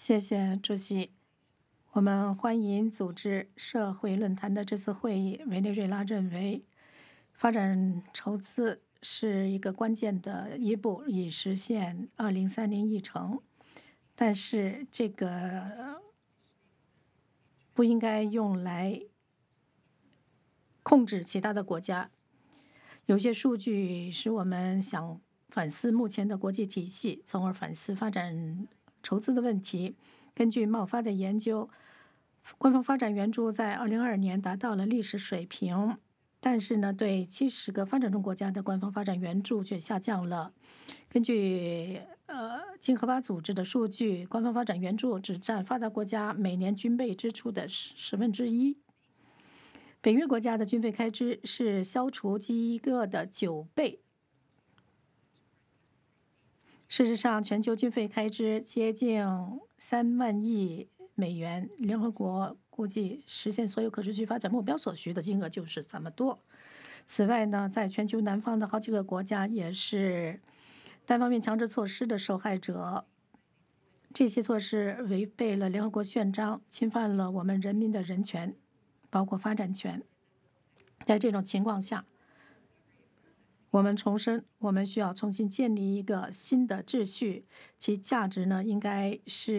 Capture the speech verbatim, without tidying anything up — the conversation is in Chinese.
谢谢主席。我们欢迎组织社会论坛的这次会议。委内瑞拉认为，发展筹资是一个关键的一步，以实现二零三零议程。但是，这个不应该用来控制其他的国家。有些数据使我们想反思目前的国际体系，从而反思发展筹资的问题。根据贸发的研究，官方发展援助在二零二二年达到了历史水平，但是呢，对七十个发展中国家的官方发展援助却下降了。根据呃经合法组织的数据，官方发展援助只占发达国家每年军备支出的十十分之一。北约国家的军费开支是消除饥饿的九倍。事实上，全球军费开支接近三万亿美元，联合国估计实现所有可持续发展目标所需的金额就是这么多。此外呢，在全球南方的好几个国家也是单方面强制措施的受害者。这些措施违背了联合国宪章，侵犯了我们人民的人权，包括发展权。在这种情况下，我们重申，我们需要重新建立一个新的秩序，其价值呢，应该是。